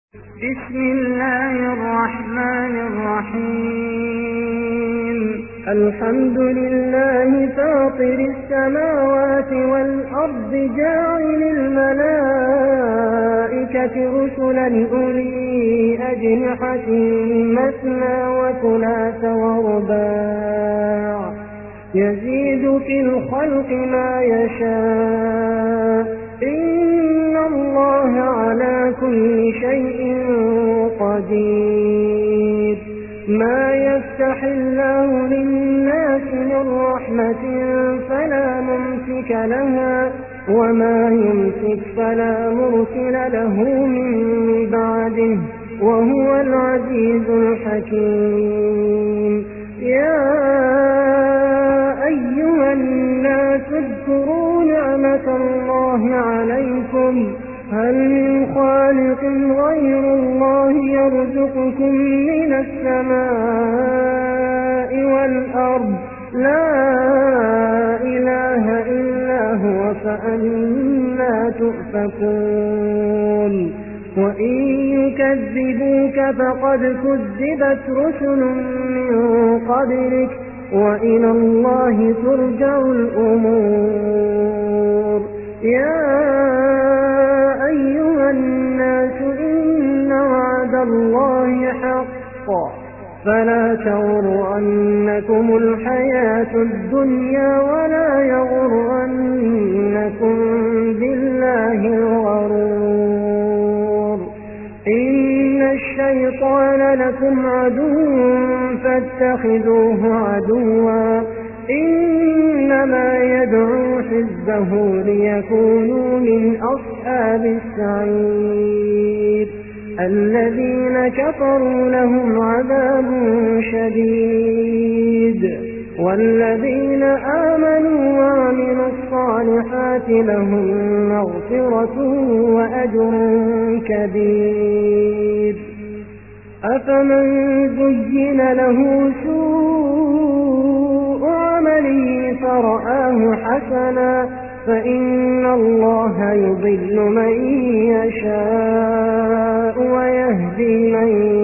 بسم الله الرحمن الرحيم. الحمد لله فاطر السماوات والأرض جاعل الملائكة رسلا أولي أجنحة مثنى وثلاث ورباع يزيد في الخلق ما يشاء إن الله على كل شيء قدير. ما يفتح الله للناس من رحمة فلا ممسك لها وما يمسك فلا مرسل له من بعده وهو العزيز الحكيم. يا أيها الناس اذكروا نعمة الله عليكم هل من خالق غير الله يرزقكم من السماء والأرض لا إله إلا هو فأنى تؤفكون. وإن يكذبوك فقد كذبت رسل من قبلك وإلى الله ترجع الأمور. يا أيها الناس إن وعد الله حق فلا تغرنكم الحياة الدنيا ولا يغرنكم بالله الغرور. إن الشيطان لكم عدو فاتخذوه عدوا إنما يدعو حزبه ليكونوا من أصحاب السعير. الذين كفروا لهم عذاب شديد والذين آمنوا وعملوا الصالحات لهم مغفرة وأجر كبير. أفمن زين له سوء عمله فرآه حسنا فإن الله يضل من يشاء ويهدي من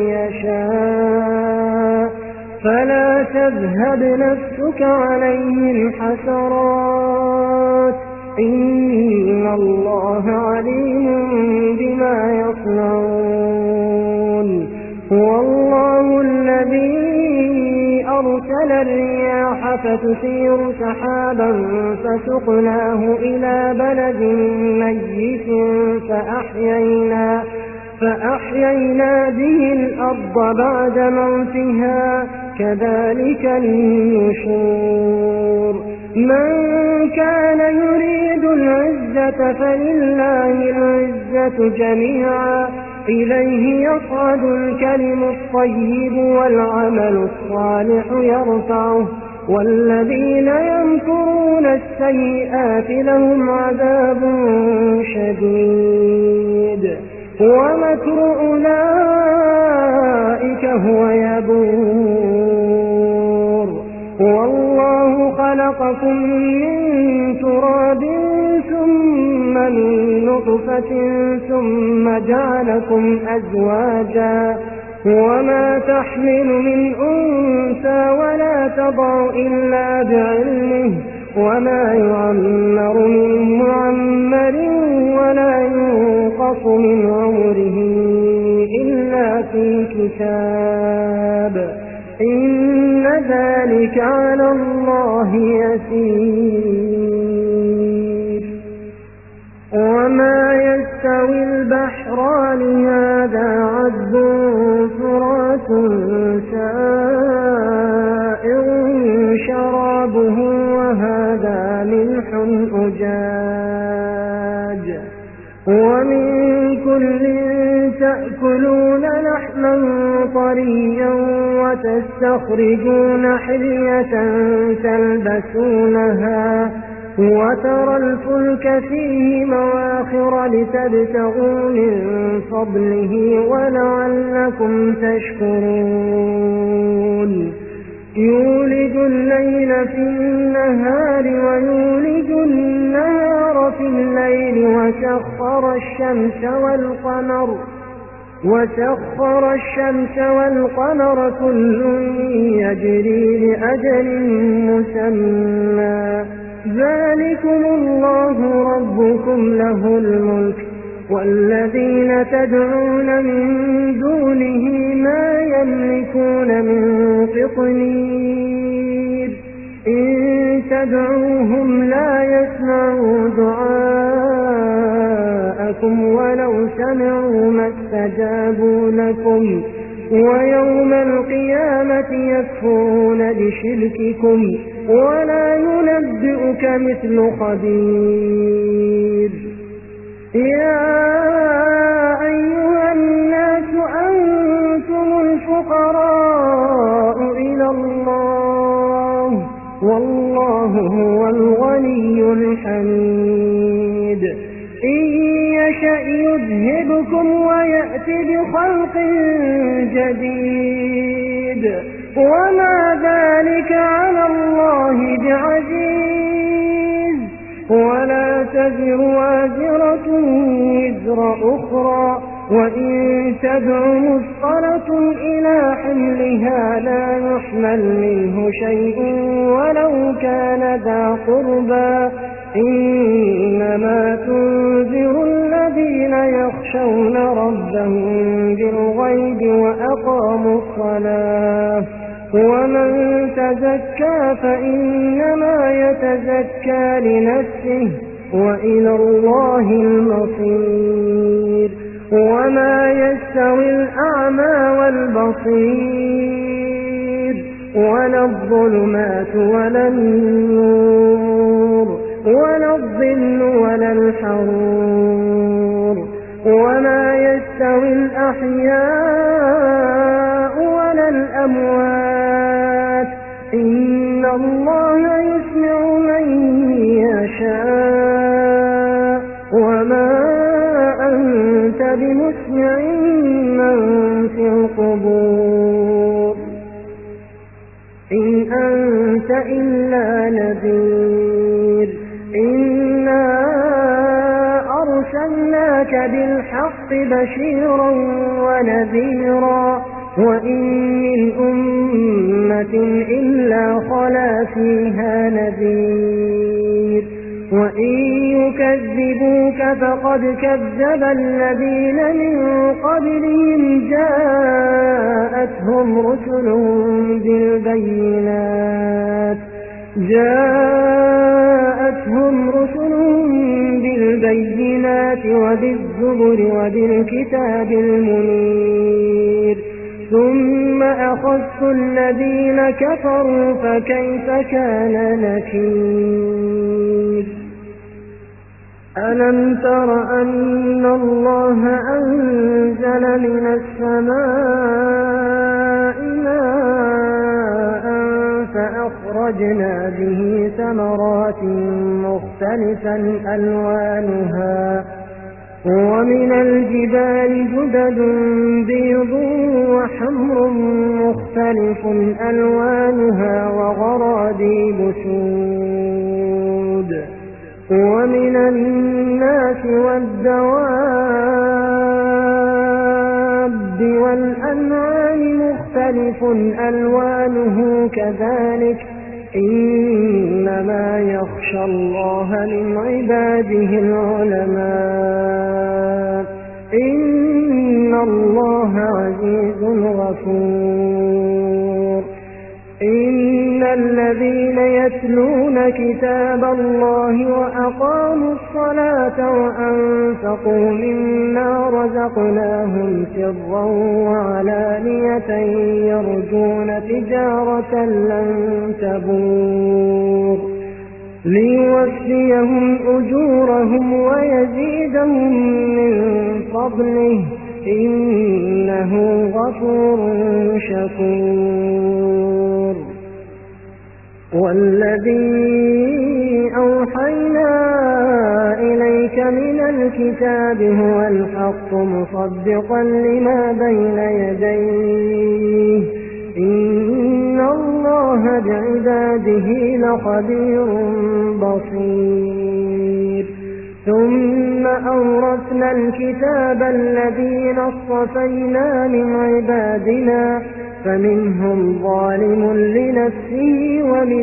يشاء فلا تذهب نفسك عليهم حسرات إن الله عليم بما يصنعون. هو الله الذي أرسل الرياح فتثير سحابا فسقناه إلى بلد ميت فأحيينا به الأرض بعد موتها كذلك النشور. من كان يريد العزة فلله العزة جميعا إليه يصعد الكلم الطيب والعمل الصالح يرفعه والذين يمكرون السيئات لهم عذاب شديد ومكر أولئك هو يبور. والله خلقكم من تراب ثم من نطفة ثم جعلكم أزواجا وما تحمل من أنثى ولا تضع إلا بعلمه وما يعمر من معمر ولا ينقص من عمره إلا في كتاب إن ذلك على الله يسير. وما يستوي البحران هذا عذب فرات سائغ شرابه وهذا ملح أجاج ومن كل تأكلون لحما طريا وتستخرجون حلية تلبسونها وترى الفلك فيه مواخر لتبتغوا من فضله ولعلكم تشكرون. يولج الليل في النهار ويولج النهار في الليل وسخر الشمس والقمر وسخر الشمس والقمر كل يجري لأجل مسمى ذلكم الله ربكم له الملك والذين تدعون من دونه ما يملكون من قطمير إن تدعوهم لا يسمعوا دعاءكم ولو سمعوا ما استجابوا لكم ويوم القيامة يكفرون بشرككم ولا ينبئك مثل خبير يا أيها الناس أنتم الفقراء إلى الله والله هو الغني الحميد إن يشأ يذهبكم ويأتي بخلق جديد وما ذلك على الله بعزيز ولا تزر وازرة وزر أخرى وإن تدع مثقلة إلى حملها لا يحمل منه شيء ولو كان ذا قربى إنما تنذر الذين يخشون ربهم بالغيب وأقاموا الصلاة ومن تزكى فإنما يتزكى لنفسه وإلى الله المصير وما يستوي الأعمى والبصير ولا الظلمات ولا النور ولا الظل ولا الحرور وما يستوي الأحياء ولا الأموات إن الله يسمع من يشاء وما أنت بمسمع من في القبور إن أنت إلا نذير إنا أرسلناك بالحق بشيرا ونذيرا وإن من أمة إلا خلا فيها نذير وإن يكذبوك فقد كذب الذين من قبلهم جاءتهم رسلهم بالبينات وبالزبر وبالكتاب المنير ثم أخذت الذين كفروا فكيف كان نكير ألم تر أن الله أنزل من السماء ماء فأخرجنا به ثمرات مختلفا ألوانها ومن الجبال جدد بيض وحمر مختلف ألوانها وغرابيب سود ومن الناس والدواب والأنعام مختلف ألوانه كذلك إنما يخشى الله من عباده العلماء إن الله عزيز غفور إن الذين يتلون كتاب الله وأقاموا الصلاة وأنفقوا مما رزقناهم سرا وعلانية يرجون تجارة لن تبور ليوفيهم أجورهم ويزيدهم من فضله إنه غفور شكور والذي أوحينا إليك من الكتاب هو الحق مصدقا لما بين يديه إن الله بعباده لخبير بصير ثم أورثنا الكتاب الذين اصطفينا من عبادنا فمنهم ظالم لنفسه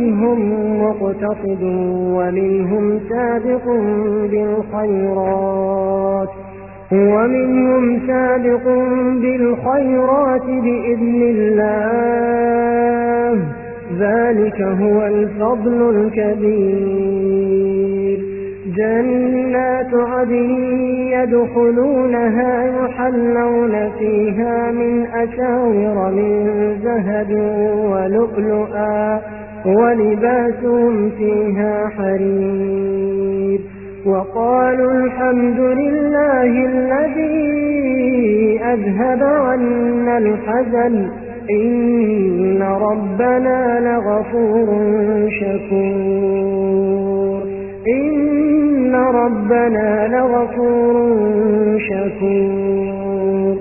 ومنهم سابق بالخيرات بإذن الله ذلك هو الفضل الكبير جنات عدن يدخلونها يحلون فيها من أساور من ذهب ولؤلؤا ولباسهم فيها حرير وقالوا الحمد لله الذي أذهب عنا الحزن إن ربنا لغفور شكور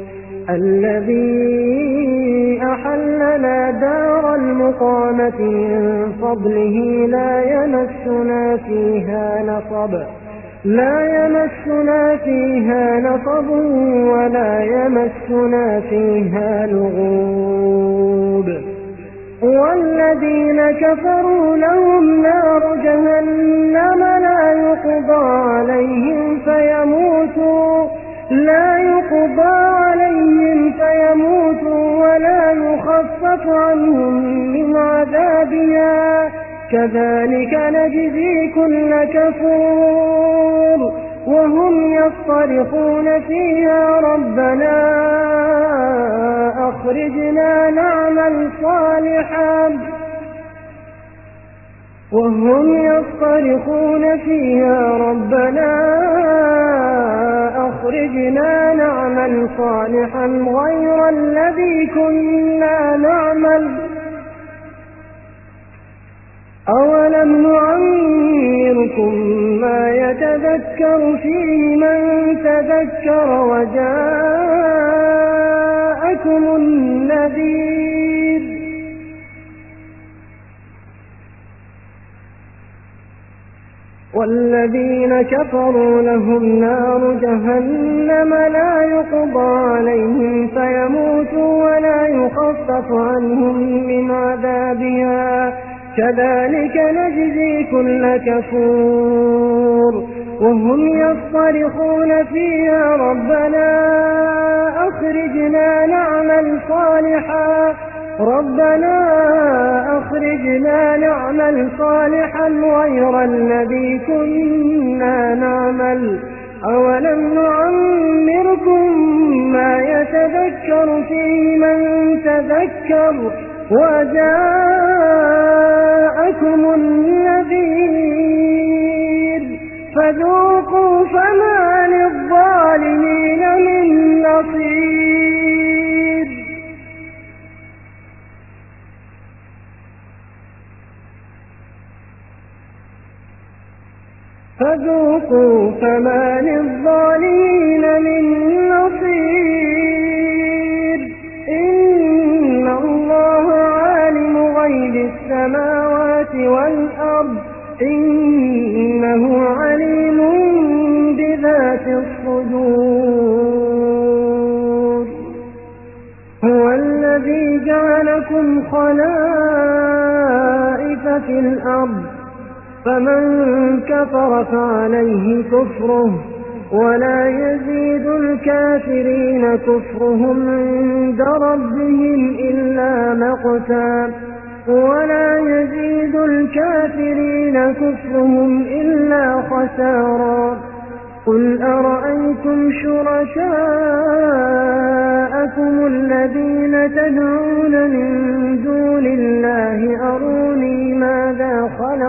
الذي أحلنا دار المقامة من فضله لا يمسنا فيها نصب ولا يمسنا فيها لغوب والذين كفروا لهم نار جهنم لا يقضى عليهم فيموتوا ولا يخفف عنهم من عذابها كذلك نجزي كل كفور وهم يصطرخون فيها ربنا أخرجنا نعمل صالحا غير الذي كنا نعمل أولم نعمركم ما يتذكر فيه من تذكر وجاءكم النذير والذين كفروا لهم نار جهنم لا يقضى عليهم فيموتوا ولا يخفف عنهم من عذابها كذلك نجزي كل كفور وهم يصطرخون فيها ربنا أخرجنا نعمل صالحا غير الذي كنا نعمل أولم نعمركم ما يتذكر فيه من تذكر وجاءكم النذير فذوقوا فما للظالمين من نصير إن الله عالم غيب السماوات والأرض إنه عليم بذات الصدور هو الذي جعلكم خلائف في الأرض فمن كفر فعليه كفره ولا يزيد الكافرين كفرهم عند ربهم إلا مقتا خسارا قل أرأيتم شركاءكم الذين تدعون من دون الله أروني ماذا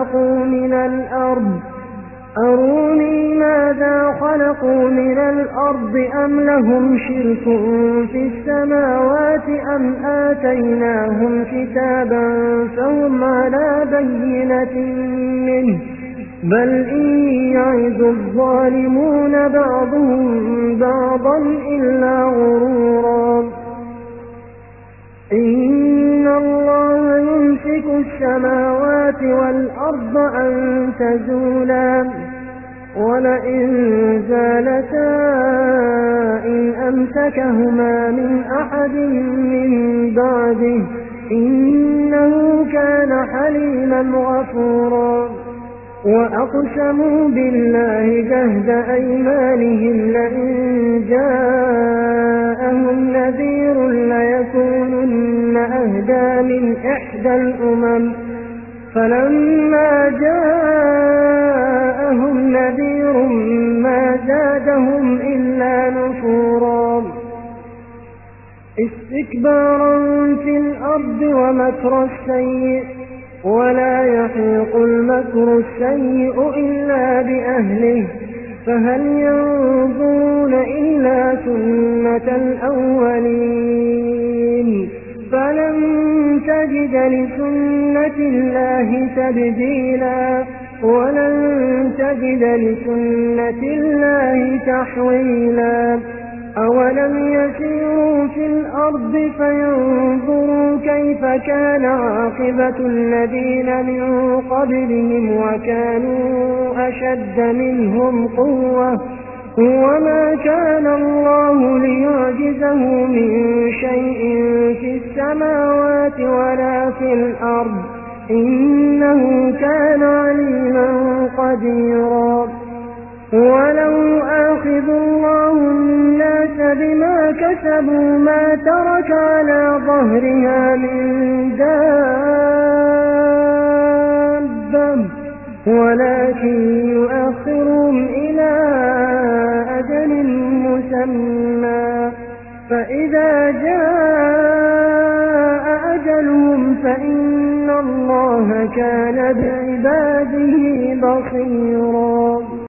خلقوا من الأرض أم لهم شرك في السماوات أم آتيناهم كتابا فهم على بينة منه بل إن يعد الظالمون بعضهم بعضا إلا غرورا إن الله يمسك السماوات والأرض أن تزولا ولئن زالتا إن أمسكهما من أحد من بعده إنه كان حليما غفورا وأقسموا بالله جهد أيمانهم لئن جاءهم نذير ليكونن أهدى من إحدى الأمم فلما جاءهم نذير ما زادهم إلا نفورا استكبارا في الأرض ومكر السيء ولا يحيق المكر السيء إلا بأهله فهل ينظرون إلا سنة الأولين فلن تجد لسنة الله تبديلا ولن تجد لسنة الله تحويلا أولم يسيروا في الأرض فينظروا كيف كان عاقبة الذين من قبلهم وكانوا أشد منهم قوة وما كان الله ليعجزه من شيء في السماوات ولا في الأرض إنه كان عليما قديرا ولو آخذ الله الناس بما كسبوا ما ترك على ظهرها من دابة ولكن يؤخرهم إلى أجل مسمى فإذا جاء أجلهم فإن الله كان بعباده بصيرا